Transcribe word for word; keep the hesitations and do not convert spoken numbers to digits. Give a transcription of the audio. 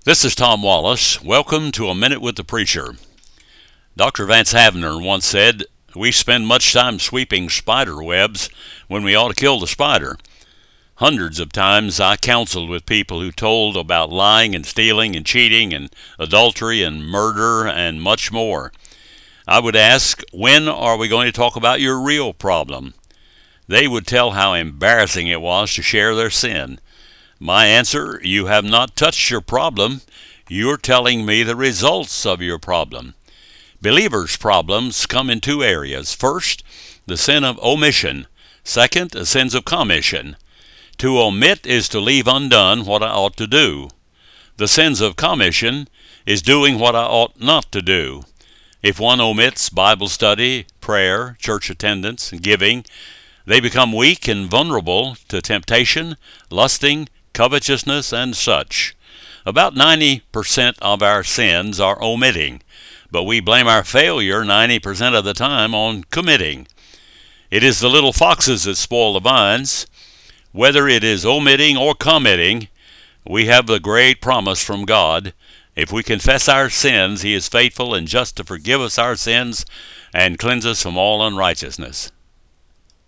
This is Tom Wallace. Welcome to A Minute with the Preacher. Doctor Vance Havner once said, "We spend much time sweeping spider webs when we ought to kill the spider." Hundreds of times I counseled with people who told about lying and stealing and cheating and adultery and murder and much more. I would ask, when are we going to talk about your real problem? They would tell how embarrassing it was to share their sin. My answer, you have not touched your problem. You're telling me the results of your problem. Believers' problems come in two areas. First, the sin of omission. Second, the sins of commission. To omit is to leave undone what I ought to do. The sins of commission is doing what I ought not to do. If one omits Bible study, prayer, church attendance, and giving, they become weak and vulnerable to temptation, lusting, covetousness, and such. About ninety percent of our sins are omitting, but we blame our failure ninety percent of the time on committing. It is the little foxes that spoil the vines. Whether it is omitting or committing, we have the great promise from God. If we confess our sins, He is faithful and just to forgive us our sins and cleanse us from all unrighteousness.